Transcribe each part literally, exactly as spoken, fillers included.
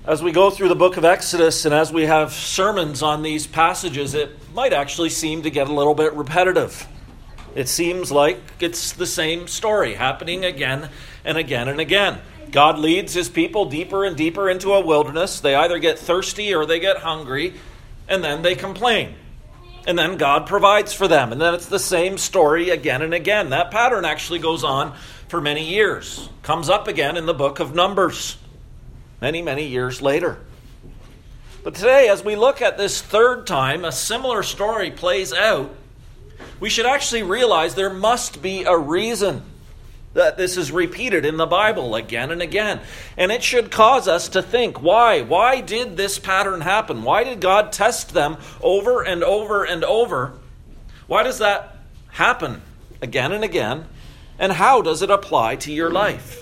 As we go through the book of Exodus and as we have sermons on these passages, it might actually seem to get a little bit repetitive. It seems like it's the same story happening again and again and again. God leads his people deeper and deeper into a wilderness. They either get thirsty or they get hungry, and then they complain. And then God provides for them. And then it's the same story again and again. That pattern actually goes on for many years. Comes up again in the book of Numbers. Many, many years later. But today, as we look at this third time a similar story plays out, we should actually realize there must be a reason that this is repeated in the Bible again and again. And it should cause us to think, why? Why did this pattern happen? Why did God test them over and over and over? Why does that happen again and again? And how does it apply to your life?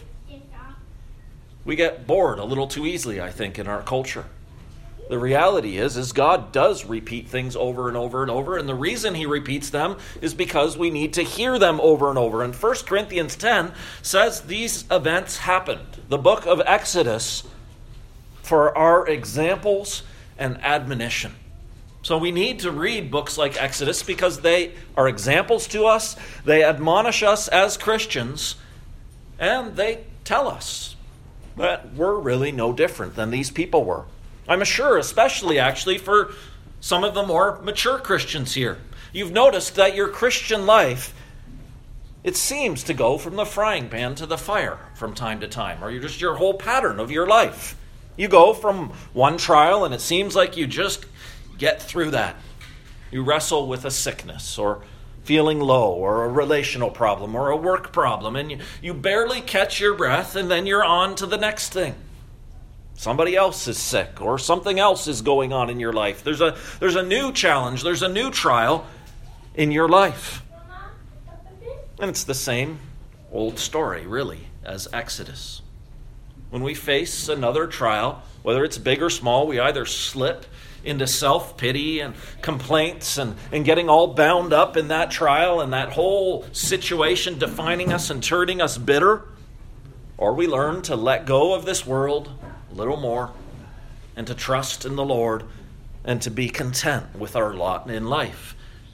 We get bored a little too easily, I think, in our culture. The reality is, is God does repeat things over and over and over, and the reason he repeats them is because we need to hear them over and over. And First Corinthians ten says these events happened, the book of Exodus, for our examples and admonition. So we need to read books like Exodus because they are examples to us, they admonish us as Christians, and they tell us that we're really no different than these people were. I'm sure, especially actually for some of the more mature Christians here. You've noticed that your Christian life, it seems to go from the frying pan to the fire from time to time, or just your whole pattern of your life. You go from one trial and it seems like you just get through that. You wrestle with a sickness or feeling low or a relational problem or a work problem, and you, you barely catch your breath, and then you're on to the next thing. Somebody else is sick or something else is going on in your life. There's a, there's a new challenge, there's a new trial in your life. And it's the same old story, really, as Exodus. When we face another trial, whether it's big or small, we either slip into self-pity and complaints and, and getting all bound up in that trial and that whole situation defining us and turning us bitter, or we learn to let go of this world a little more and to trust in the Lord and to be content with our lot in life.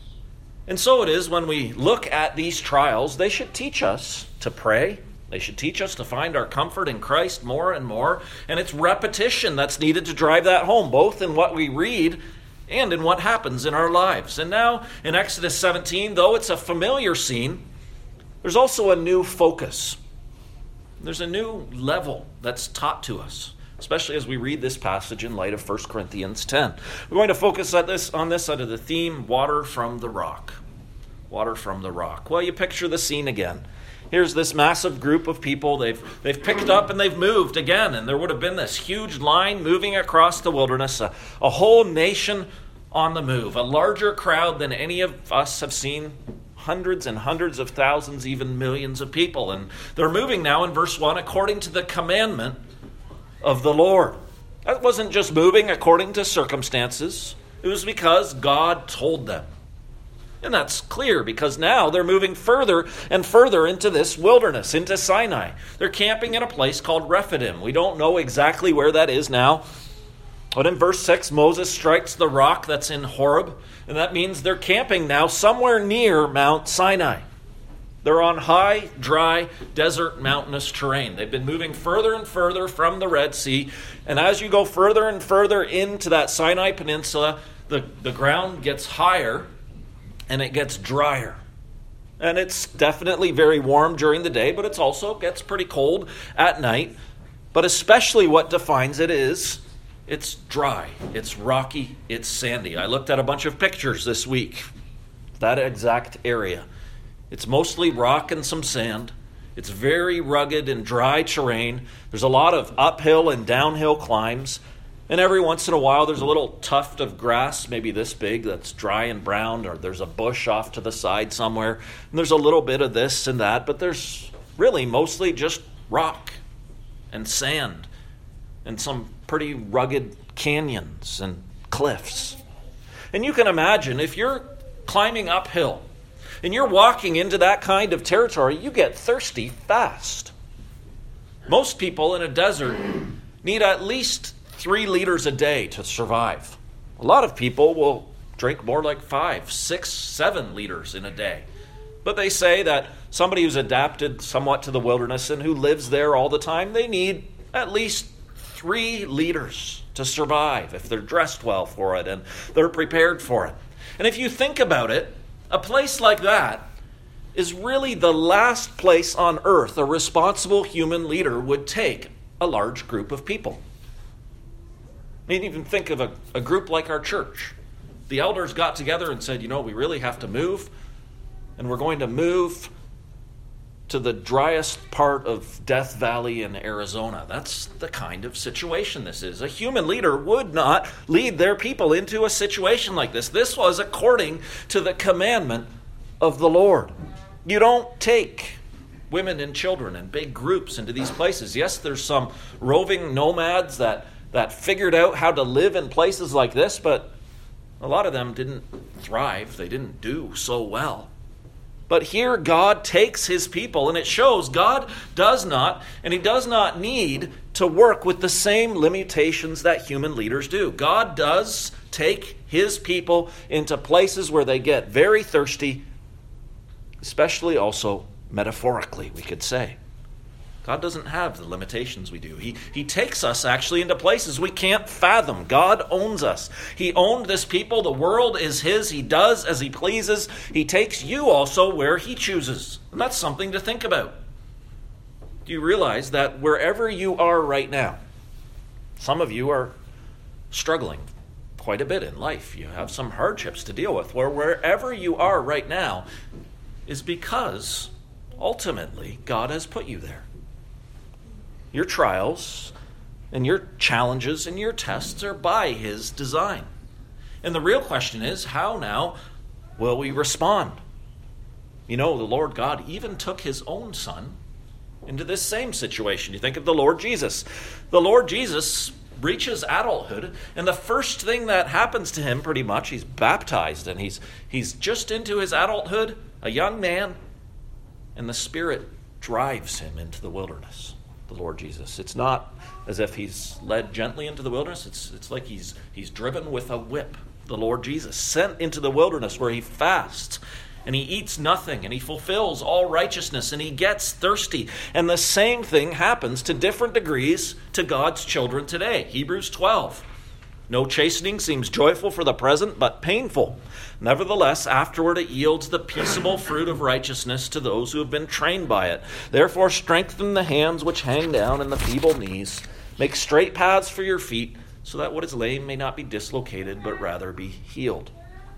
And so it is when we look at these trials, they should teach us to pray. They should teach us to find our comfort in Christ more and more. And it's repetition that's needed to drive that home, both in what we read and in what happens in our lives. And now in Exodus seventeen, though it's a familiar scene, there's also a new focus. There's a new level that's taught to us, especially as we read this passage in light of First Corinthians ten. We're going to focus on this, on this under the theme, water from the rock. Water from the rock. Well, you picture the scene again. Here's this massive group of people. They've they've picked up and they've moved again. And there would have been this huge line moving across the wilderness, a, a whole nation on the move, a larger crowd than any of us have seen, hundreds and hundreds of thousands, even millions of people. And they're moving now in verse one according to the commandment of the Lord. That wasn't just moving according to circumstances. It was because God told them. And that's clear because now they're moving further and further into this wilderness, into Sinai. They're camping in a place called Rephidim. We don't know exactly where that is now. But in verse six, Moses strikes the rock that's in Horeb. And that means they're camping now somewhere near Mount Sinai. They're on high, dry, desert, mountainous terrain. They've been moving further and further from the Red Sea. And as you go further and further into that Sinai Peninsula, the, the ground gets higher and it gets drier. And it's definitely very warm during the day, but it also gets pretty cold at night. But especially what defines it is it's dry, it's rocky, it's sandy. I looked at a bunch of pictures this week. That exact area. It's mostly rock and some sand. It's very rugged and dry terrain. There's a lot of uphill and downhill climbs. And every once in a while, there's a little tuft of grass, maybe this big, that's dry and brown, or there's a bush off to the side somewhere. And there's a little bit of this and that, but there's really mostly just rock and sand and some pretty rugged canyons and cliffs. And you can imagine, if you're climbing uphill and you're walking into that kind of territory, you get thirsty fast. Most people in a desert need at least three liters a day to survive. A lot of people will drink more like five, six, seven liters in a day. But they say that somebody who's adapted somewhat to the wilderness and who lives there all the time, they need at least three liters to survive if they're dressed well for it and they're prepared for it. And if you think about it, a place like that is really the last place on earth a responsible human leader would take a large group of people. I mean, even think of a, a group like our church. The elders got together and said, you know, we really have to move, and we're going to move to the driest part of Death Valley in Arizona. That's the kind of situation this is. A human leader would not lead their people into a situation like this. This was according to the commandment of the Lord. You don't take women and children in big groups into these places. Yes, there's some roving nomads that, that figured out how to live in places like this, but a lot of them didn't thrive. They didn't do so well. But here God takes his people, and it shows God does not, and he does not need to work with the same limitations that human leaders do. God does take his people into places where they get very thirsty, especially also metaphorically, we could say. God doesn't have the limitations we do. He, he takes us actually into places we can't fathom. God owns us. He owned this people. The world is his. He does as he pleases. He takes you also where he chooses. And that's something to think about. Do you realize that wherever you are right now, some of you are struggling quite a bit in life. You have some hardships to deal with. Where wherever you are right now is because ultimately God has put you there. Your trials and your challenges and your tests are by his design. And the real question is, how now will we respond? You know, the Lord God even took his own son into this same situation. You think of the Lord Jesus. The Lord Jesus reaches adulthood, and the first thing that happens to him, pretty much, he's baptized, and he's he's just into his adulthood, a young man, and the Spirit drives him into the wilderness. The Lord Jesus. It's not as if he's led gently into the wilderness. It's it's like he's he's driven with a whip. The Lord Jesus sent into the wilderness where he fasts and he eats nothing and he fulfills all righteousness and he gets thirsty. And the same thing happens to different degrees to God's children today. Hebrews twelve. No chastening seems joyful for the present, but painful. Nevertheless, afterward it yields the peaceable fruit of righteousness to those who have been trained by it. Therefore strengthen the hands which hang down and the feeble knees. Make straight paths for your feet, so that what is lame may not be dislocated, but rather be healed.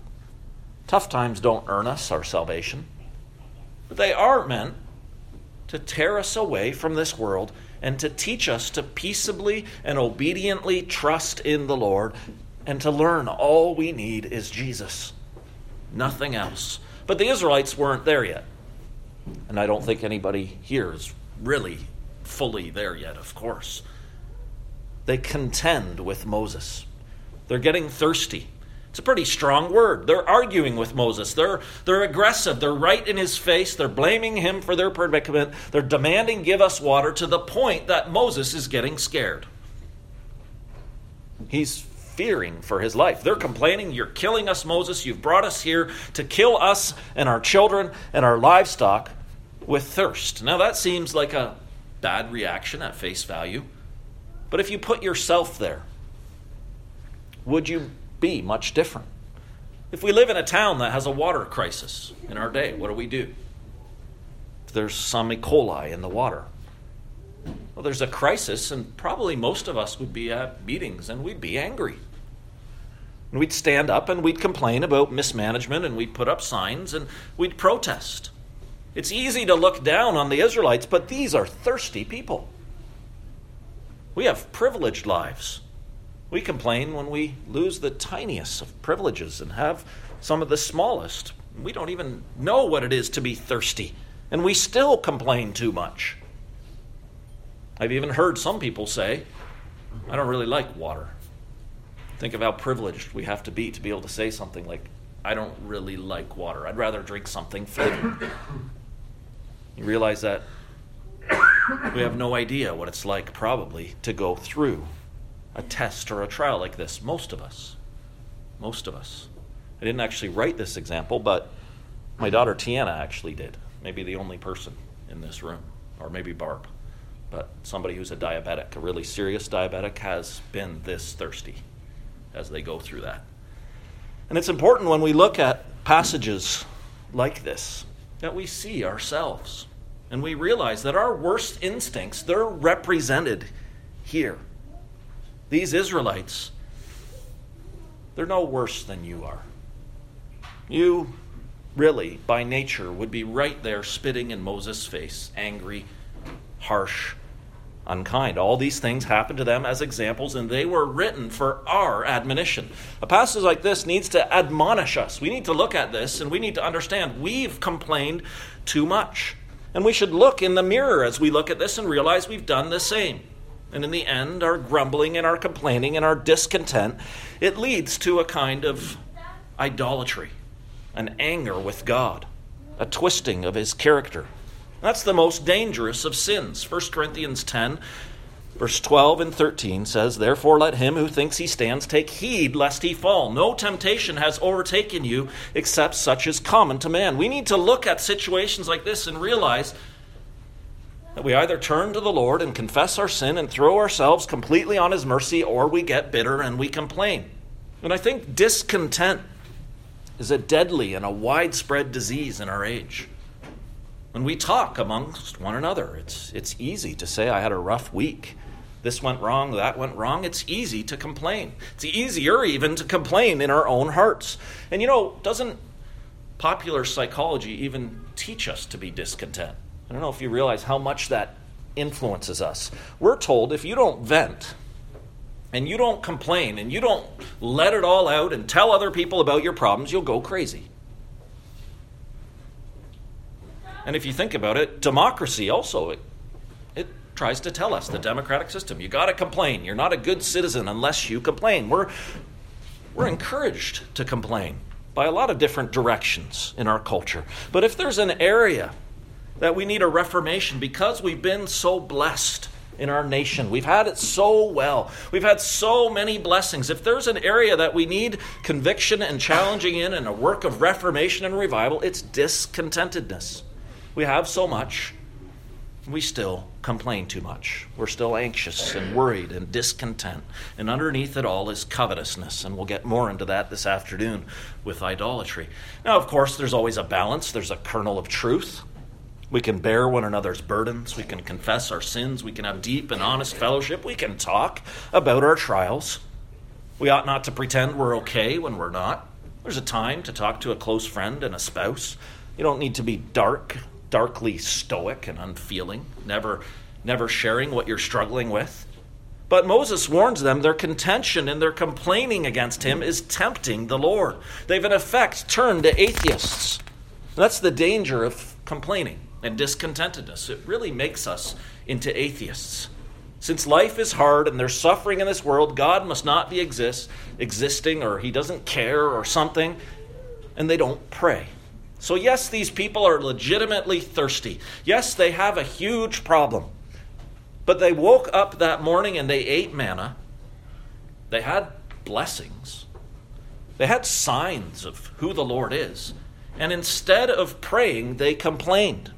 Tough times don't earn us our salvation, but they are meant to tear us away from this world and to teach us to peaceably and obediently trust in the Lord and to learn all we need is Jesus. Nothing else. But the Israelites weren't there yet. And I don't think anybody here is really fully there yet, of course. They contend with Moses. They're getting thirsty. It's a pretty strong word. They're arguing with Moses. They're, they're aggressive. They're right in his face. They're blaming him for their predicament. They're demanding, give us water, to the point that Moses is getting scared. He's fearing for his life. They're complaining, you're killing us, Moses. You've brought us here to kill us and our children and our livestock with thirst. Now that seems like a bad reaction at face value. But if you put yourself there, would you be much different? If we live in a town that has a water crisis in our day, what do we do? If there's some E. coli in the water, well, there's a crisis, and probably most of us would be at meetings and we'd be angry. And we'd stand up and we'd complain about mismanagement and we'd put up signs and we'd protest. It's easy to look down on the Israelites, but these are thirsty people. We have privileged lives. We complain when we lose the tiniest of privileges and have some of the smallest. We don't even know what it is to be thirsty, and we still complain too much. I've even heard some people say, I don't really like water. Think of how privileged we have to be to be able to say something like, I don't really like water. I'd rather drink something flavored. You realize that we have no idea what it's like probably to go through a test or a trial like this? Most of us. Most of us. I didn't actually write this example, but my daughter Tiana actually did. Maybe the only person in this room, or maybe Barb. But somebody who's a diabetic, a really serious diabetic, has been this thirsty as they go through that. And it's important when we look at passages like this that we see ourselves and we realize that our worst instincts, they're represented here. These Israelites, they're no worse than you are. You really, by nature, would be right there spitting in Moses' face, angry, harsh, unkind. All these things happened to them as examples, and they were written for our admonition. A passage like this needs to admonish us. We need to look at this, and we need to understand we've complained too much. And we should look in the mirror as we look at this and realize we've done the same. And in the end, our grumbling and our complaining and our discontent, it leads to a kind of idolatry, an anger with God, a twisting of his character. That's the most dangerous of sins. First Corinthians ten, verse twelve and thirteen says, "Therefore let him who thinks he stands take heed lest he fall. No temptation has overtaken you except such as common to man." We need to look at situations like this and realize that we either turn to the Lord and confess our sin and throw ourselves completely on his mercy, or we get bitter and we complain. And I think discontent is a deadly and a widespread disease in our age. When we talk amongst one another, it's it's easy to say, "I had a rough week. This went wrong, that went wrong." It's easy to complain. It's easier even to complain in our own hearts. And you know, doesn't popular psychology even teach us to be discontent? I don't know if you realize how much that influences us. We're told if you don't vent, and you don't complain, and you don't let it all out and tell other people about your problems, you'll go crazy. And if you think about it, democracy also, it, it tries to tell us, the democratic system, you got to complain. You're not a good citizen unless you complain. We're, we're encouraged to complain by a lot of different directions in our culture. But if there's an area that we need a reformation because we've been so blessed in our nation, we've had it so well, we've had so many blessings. If there's an area that we need conviction and challenging in and a work of reformation and revival, it's discontentedness. We have so much, we still complain too much. We're still anxious and worried and discontent. And underneath it all is covetousness, and we'll get more into that this afternoon with idolatry. Now, of course, there's always a balance. There's a kernel of truth. We can bear one another's burdens. We can confess our sins. We can have deep and honest fellowship. We can talk about our trials. We ought not to pretend we're okay when we're not. There's a time to talk to a close friend and a spouse. You don't need to be dark, darkly stoic and unfeeling, never, never sharing what you're struggling with. But Moses warns them their contention and their complaining against him is tempting the Lord. They've in effect turned to atheists. That's the danger of complaining and discontentedness. It really makes us into atheists. Since life is hard and there's suffering in this world, God must not be exist, existing, or he doesn't care or something, and they don't pray. So yes, these people are legitimately thirsty. Yes, they have a huge problem. But they woke up that morning and they ate manna. They had blessings. They had signs of who the Lord is. And instead of praying, they complained.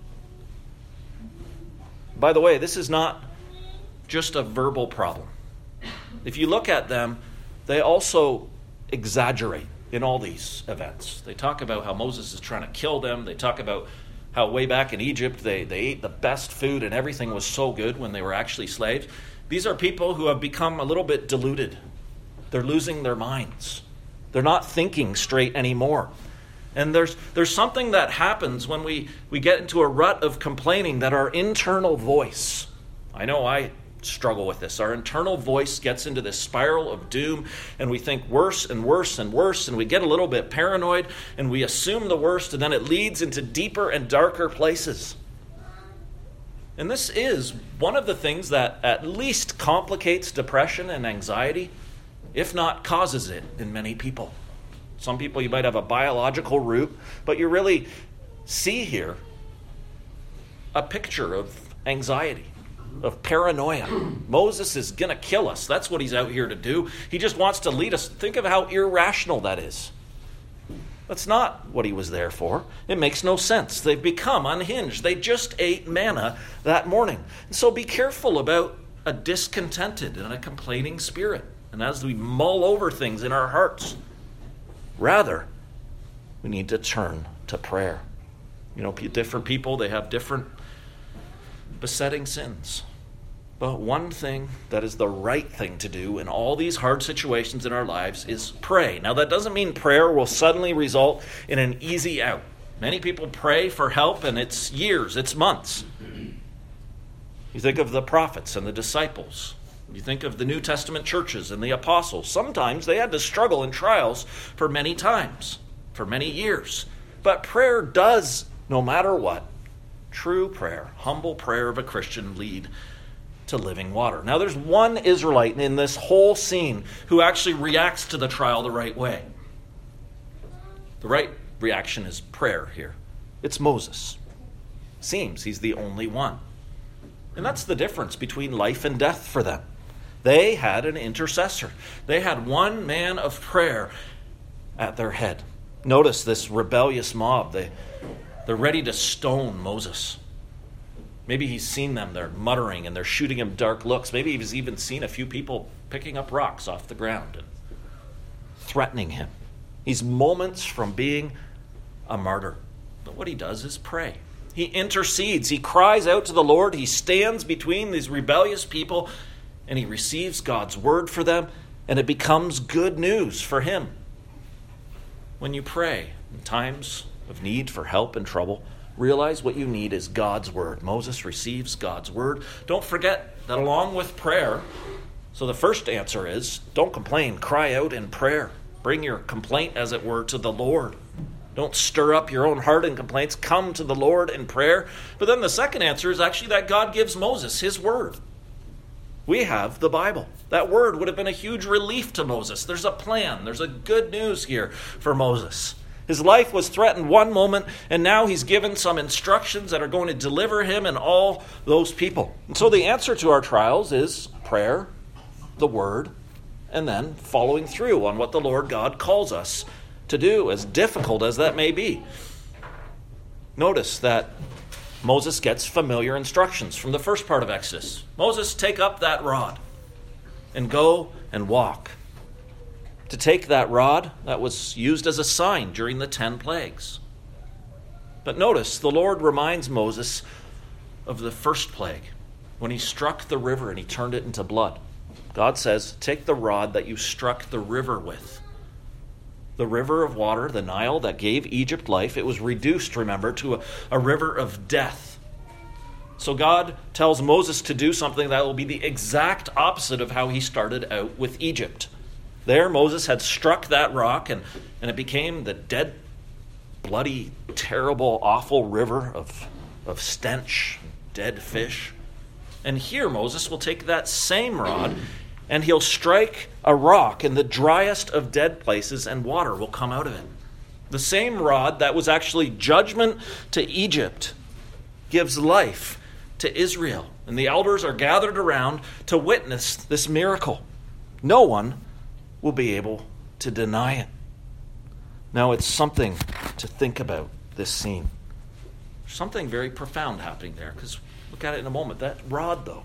By the way, this is not just a verbal problem. If you look at them, they also exaggerate in all these events. They talk about how Moses is trying to kill them. They talk about how way back in Egypt they, they ate the best food and everything was so good when they were actually slaves. These are people who have become a little bit deluded. They're losing their minds. They're not thinking straight anymore. And there's there's something that happens when we, we get into a rut of complaining, that our internal voice, I know I struggle with this, our internal voice gets into this spiral of doom, and we think worse and worse and worse, and we get a little bit paranoid, and we assume the worst, and then it leads into deeper and darker places. And this is one of the things that at least complicates depression and anxiety, if not causes it in many people. Some people, you might have a biological root, but you really see here a picture of anxiety. of paranoia. Moses is going to kill us. That's what he's out here to do. He just wants to lead us. Think of how irrational that is. That's not what he was there for. It makes no sense. They've become unhinged. They just ate manna that morning. And so be careful about a discontented and a complaining spirit. And as we mull over things in our hearts, rather, we need to turn to prayer. You know, different people, they have different besetting sins. But one thing that is the right thing to do in all these hard situations in our lives is pray. Now, that doesn't mean prayer will suddenly result in an easy out. Many people pray for help, and it's years, it's months. You think of the prophets and the disciples. You think of the New Testament churches and the apostles. Sometimes they had to struggle in trials for many times, for many years. But prayer does, no matter what, true prayer, humble prayer of a Christian, lead to living water. Now, there's one Israelite in this whole scene who actually reacts to the trial the right way. The right reaction is prayer here. It's Moses. Seems he's the only one. And that's the difference between life and death for them. They had an intercessor. They had one man of prayer at their head. Notice this rebellious mob. They, they're ready to stone Moses. Maybe he's seen them. They're muttering and they're shooting him dark looks. Maybe he's even seen a few people picking up rocks off the ground and threatening him. He's moments from being a martyr. But what he does is pray. He intercedes. He cries out to the Lord. He stands between these rebellious people and he receives God's word for them, and it becomes good news for him. When you pray in times of need for help and trouble, realize what you need is God's word. Moses receives God's word. Don't forget that along with prayer, so the first answer is, don't complain, cry out in prayer. Bring your complaint, as it were, to the Lord. Don't stir up your own heart in complaints. Come to the Lord in prayer. But then the second answer is actually that God gives Moses his word. We have the Bible. That word would have been a huge relief to Moses. There's a plan. There's a good news here for Moses. His life was threatened one moment, and now he's given some instructions that are going to deliver him and all those people. And so the answer to our trials is prayer, the word, and then following through on what the Lord God calls us to do, as difficult as that may be. Notice that Moses gets familiar instructions from the first part of Exodus. Moses, take up that rod and go and walk. To take that rod, that was used as a sign during the ten plagues. But notice, the Lord reminds Moses of the first plague, when he struck the river and he turned it into blood. God says, take the rod that you struck the river with. The river of water, the Nile, that gave Egypt life, it was reduced, remember, to a, a river of death. So God tells Moses to do something that will be the exact opposite of how he started out with Egypt. There, Moses had struck that rock, and, and it became the dead, bloody, terrible, awful river of, of stench, dead fish. And here, Moses will take that same rod, and he'll strike a rock in the driest of dead places, and water will come out of it. The same rod that was actually judgment to Egypt gives life to Israel. And the elders are gathered around to witness this miracle. No one will be able to deny it. Now, it's something to think about, this scene. There's something very profound happening there, because look at it in a moment. That rod, though,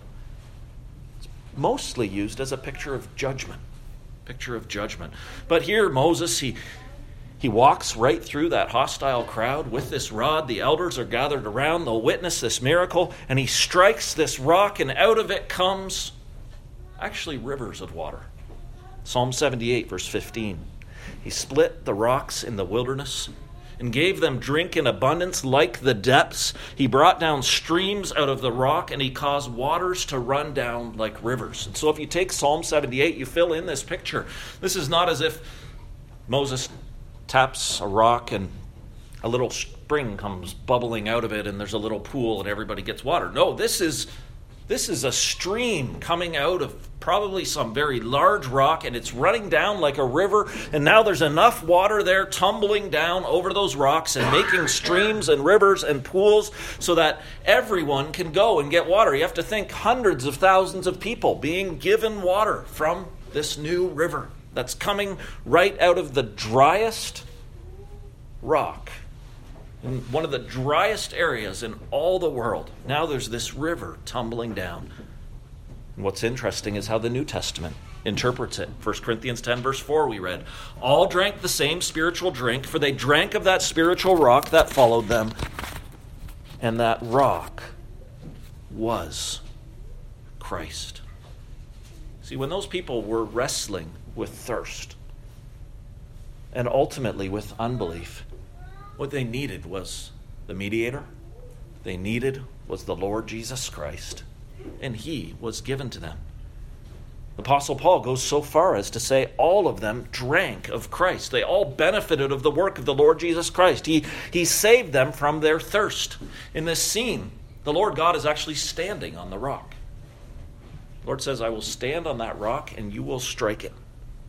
mostly used as a picture of judgment. Picture of judgment. But here, Moses, he, he walks right through that hostile crowd with this rod. The elders are gathered around. They'll witness this miracle. And he strikes this rock, and out of it comes actually rivers of water. Psalm seventy-eight, verse fifteen. He split the rocks in the wilderness and gave them drink in abundance like the depths. He brought down streams out of the rock, and he caused waters to run down like rivers. And so if you take Psalm seventy-eight, you fill in this picture. This is not as if Moses taps a rock and a little spring comes bubbling out of it and there's a little pool and everybody gets water. No, this is, this is a stream coming out of probably some very large rock, and it's running down like a river, and now there's enough water there tumbling down over those rocks and making streams and rivers and pools so that everyone can go and get water. You have to think hundreds of thousands of people being given water from this new river that's coming right out of the driest rock in one of the driest areas in all the world. Now there's this river tumbling down. And what's interesting is how the New Testament interprets it. First Corinthians ten, verse four, we read, all drank the same spiritual drink, for they drank of that spiritual rock that followed them, and that rock was Christ. See, when those people were wrestling with thirst and ultimately with unbelief, what they needed was the mediator. They needed was the Lord Jesus Christ, and he was given to them. The Apostle Paul goes so far as to say all of them drank of Christ. They all benefited of the work of the Lord Jesus Christ. He, he saved them from their thirst. In this scene, the Lord God is actually standing on the rock. The Lord says, I will stand on that rock and you will strike it.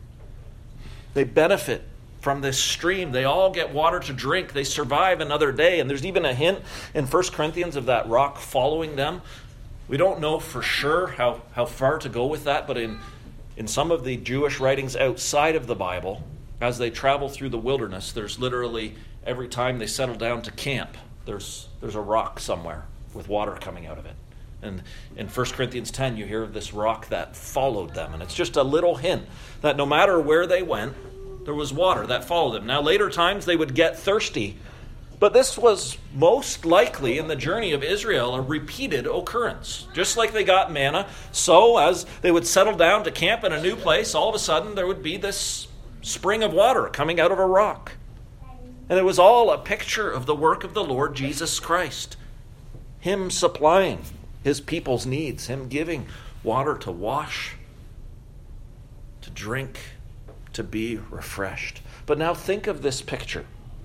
They benefit from this stream. They all get water to drink. They survive another day. And there's even a hint in First Corinthians of that rock following them. We don't know for sure how, how far to go with that, but in, in some of the Jewish writings outside of the Bible, as they travel through the wilderness, there's literally, every time they settle down to camp, there's there's a rock somewhere with water coming out of it. And in First Corinthians ten, you hear of this rock that followed them. And it's just a little hint that no matter where they went, there was water that followed them. Now, later times, they would get thirsty. But this was most likely in the journey of Israel a repeated occurrence. Just like they got manna, so as they would settle down to camp in a new place, all of a sudden there would be this spring of water coming out of a rock. And it was all a picture of the work of the Lord Jesus Christ. Him supplying his people's needs, him giving water to wash, to drink, to be refreshed. But now think of this picture.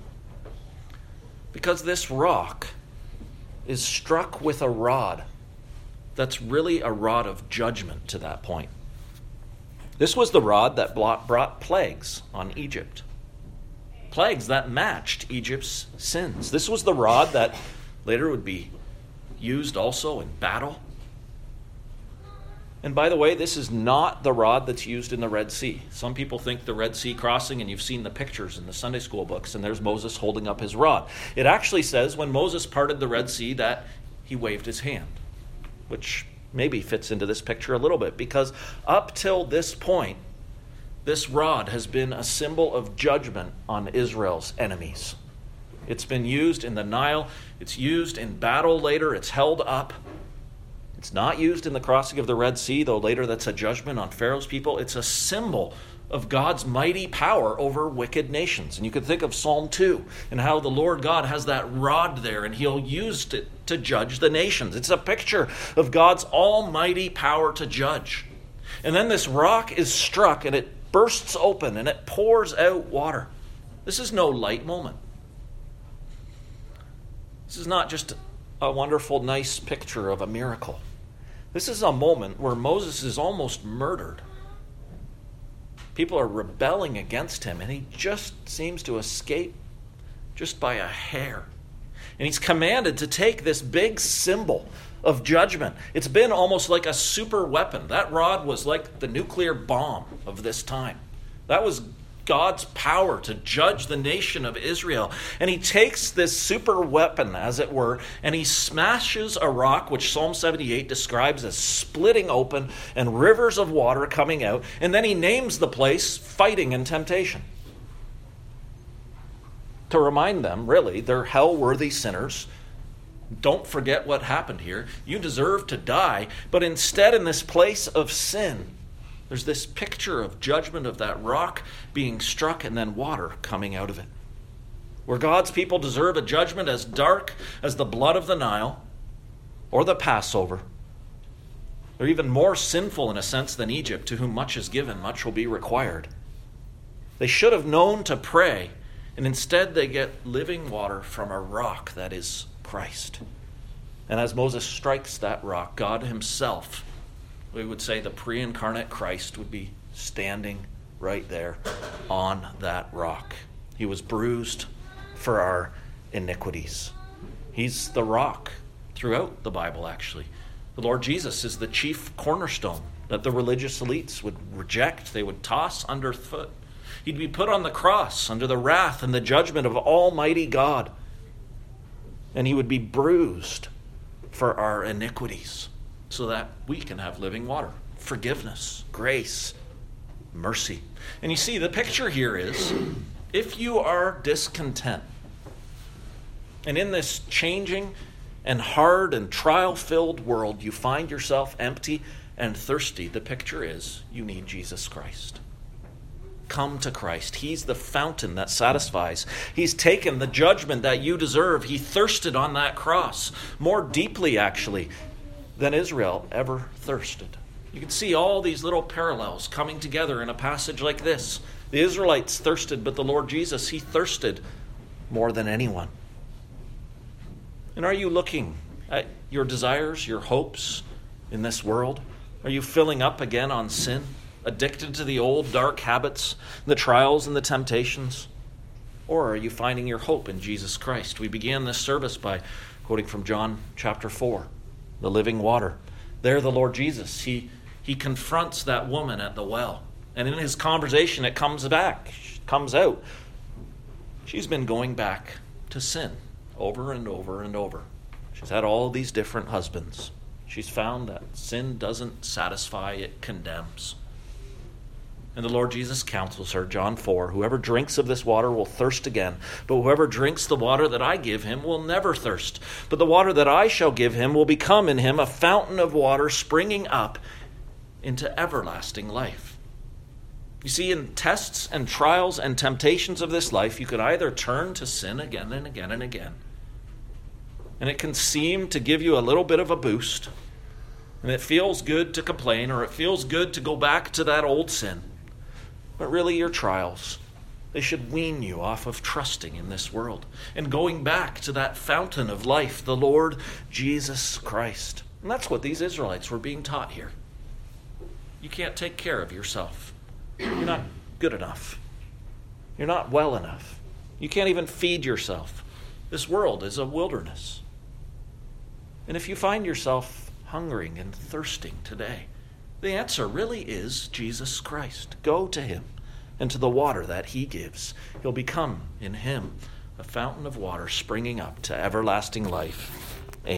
Because this rock is struck with a rod that's really a rod of judgment to that point. This was the rod that brought plagues on Egypt. Plagues that matched Egypt's sins. This was the rod that later would be used also in battle. And by the way, this is not the rod that's used in the Red Sea. Some people think the Red Sea crossing, and you've seen the pictures in the Sunday school books, and there's Moses holding up his rod. It actually says when Moses parted the Red Sea that he waved his hand, which maybe fits into this picture a little bit, because up till this point, this rod has been a symbol of judgment on Israel's enemies. It's been used in the Nile. It's used in battle later. It's held up. It's not used in the crossing of the Red Sea, though later that's a judgment on Pharaoh's people. It's a symbol of God's mighty power over wicked nations. And you could think of Psalm two and how the Lord God has that rod there and he'll use it to judge the nations. It's a picture of God's almighty power to judge. And then this rock is struck and it bursts open and it pours out water. This is no light moment. This is not just a wonderful, nice picture of a miracle. This is a moment where Moses is almost murdered. People are rebelling against him, and he just seems to escape just by a hair. And he's commanded to take this big symbol of judgment. It's been almost like a super weapon. That rod was like the nuclear bomb of this time. That was God's power to judge the nation of Israel. And he takes this super weapon, as it were, and he smashes a rock, which Psalm seventy-eight describes as splitting open and rivers of water coming out. And then he names the place Fighting and Temptation. To remind them, really, they're hell-worthy sinners. Don't forget what happened here. You deserve to die. But instead, in this place of sin, there's this picture of judgment of that rock being struck and then water coming out of it. Where God's people deserve a judgment as dark as the blood of the Nile or the Passover. They're even more sinful in a sense than Egypt, to whom much is given, much will be required. They should have known to pray, and instead they get living water from a rock that is Christ. And as Moses strikes that rock, God himself we would say the pre-incarnate Christ would be standing right there on that rock. He was bruised for our iniquities. He's the rock throughout the Bible, actually. The Lord Jesus is the chief cornerstone that the religious elites would reject. They would toss underfoot. He'd be put on the cross under the wrath and the judgment of Almighty God. And he would be bruised for our iniquities so that we can have living water, forgiveness, grace, mercy. And you see, the picture here is, if you are discontent, and in this changing and hard and trial-filled world, you find yourself empty and thirsty, the picture is you need Jesus Christ. Come to Christ. He's the fountain that satisfies. He's taken the judgment that you deserve. He thirsted on that cross, more deeply actually than Israel ever thirsted. You can see all these little parallels coming together in a passage like this. The Israelites thirsted, but the Lord Jesus, he thirsted more than anyone. And are you looking at your desires, your hopes in this world? Are you filling up again on sin? Addicted to the old dark habits, the trials and the temptations? Or are you finding your hope in Jesus Christ? We began this service by quoting from John chapter four, the living water. There the Lord Jesus, he, he confronts that woman at the well. And in his conversation it comes back, comes out. She's been going back to sin over and over and over. She's had all these different husbands. She's found that sin doesn't satisfy, it condemns. And the Lord Jesus counsels her, John four, whoever drinks of this water will thirst again, but whoever drinks the water that I give him will never thirst. But the water that I shall give him will become in him a fountain of water springing up into everlasting life. You see, in tests and trials and temptations of this life, you could either turn to sin again and again and again, and it can seem to give you a little bit of a boost, and it feels good to complain, or it feels good to go back to that old sin. But really, your trials, they should wean you off of trusting in this world and going back to that fountain of life, the Lord Jesus Christ. And that's what these Israelites were being taught here. You can't take care of yourself. You're not good enough. You're not well enough. You can't even feed yourself. This world is a wilderness. And if you find yourself hungering and thirsting today, the answer really is Jesus Christ. Go to him and to the water that he gives. You'll become in him a fountain of water springing up to everlasting life.